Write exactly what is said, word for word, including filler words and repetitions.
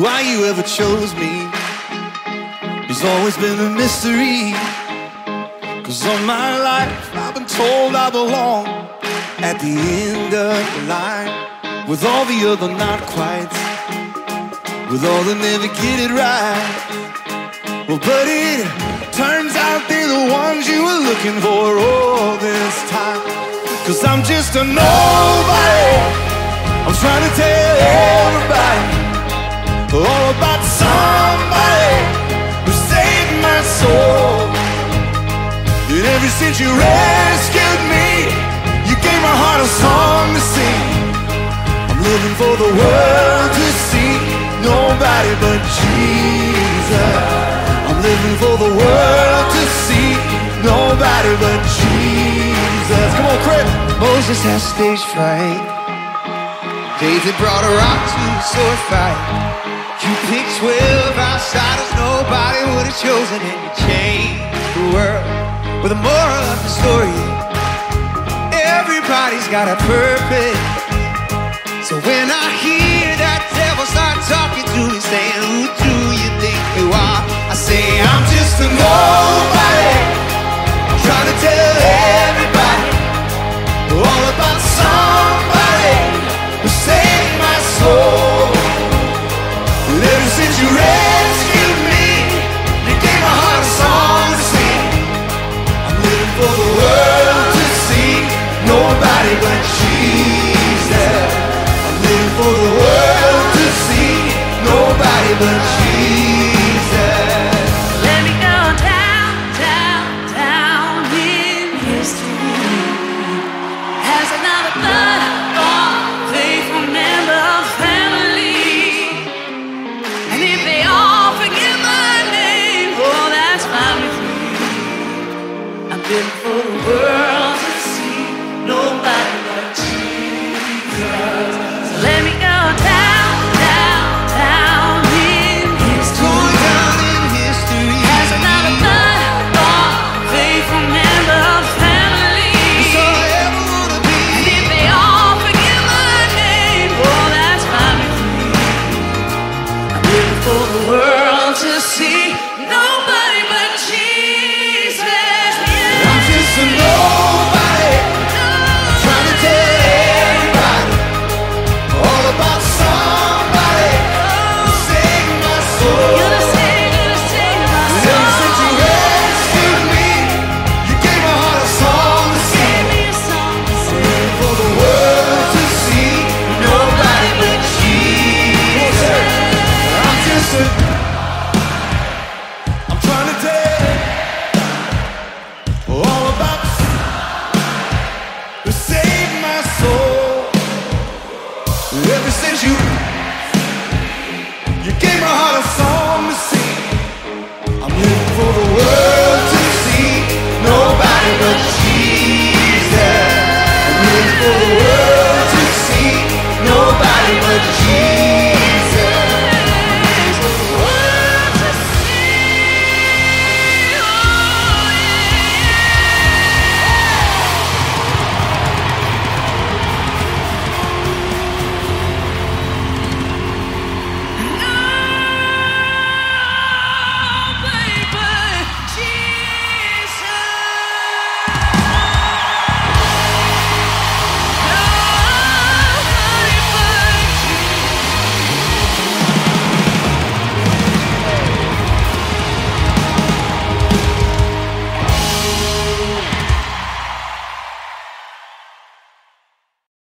why you ever chose me has always been a mystery. Cause all my life I've been told I belong at the end of the line, with all the other not quites, with all that never get it right. Well, but it turns out they're the ones you were looking for all this time. Cause I'm just a nobody. I'm trying to tell everybody all about somebody who saved my soul. And ever since you rescued me, you gave my heart a song to sing. I'm living for the world to see nobody but Jesus. I'm living for the world to see nobody but Jesus. Come on, Chris. Moses had stage fright. David brought a rock to a sword fight. You picked twelve outsiders nobody would have chosen, and you changed the world with a moral of the story. Everybody's got a purpose. So when I hear that devil start talking to me, saying, who do you think you are? I say, I'm just a nobody. I'm trying to tell everybody all about somebody who saved my soul. And ever since you rescued me, you gave my heart a song to sing. I'm living for the world to see nobody but Jesus. I'm living for the world to see nobody but Jesus. Let me go down, down, down in history as another blood-born, faithful member of family. And if they all forget my name, oh, that's fine with me. I'm living for the world to see nobody but Jesus. So let me go down, down, down in history. Going down in history As another blood-born, faithful member of family. That's all I ever wanna be. And if they all forget my name, oh, that's fine with me. I'm living for the world to see nobody but Jesus. Yeah. I'm just a nobody. I'm trying to tell everybody all about somebody who saved my soul. You're the same, you're the same, my And ever since you soul. rescued me, you gave my heart a song to Give sing. me a song to sing. For the world to see nobody but Jesus. I'm just a I'm trying to tell all about who saved my soul. Ever since you you gave my heart a song to sing.